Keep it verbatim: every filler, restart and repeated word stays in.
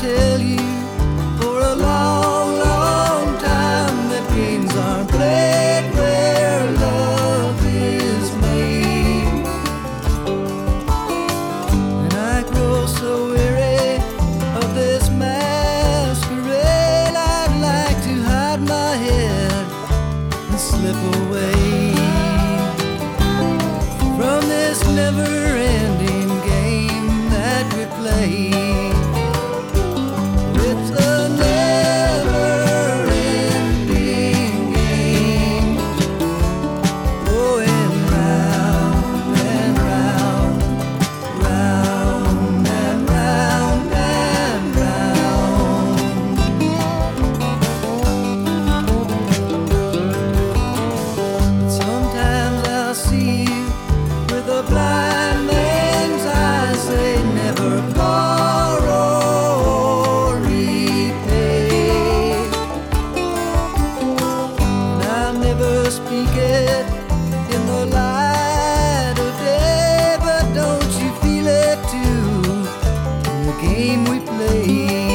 tell you for a long, long time that games aren't played where love is made. And I grow so weary of this masquerade, I'd like to hide my head and slip away from this never-ending game that we play. It's a never-ending game, going round and round, round and round and round. Sometimes I'll see you with a blind man's eyes, they never borrow or repay. And I'll never speak it in the light of day, but don't you feel it too in the game we play?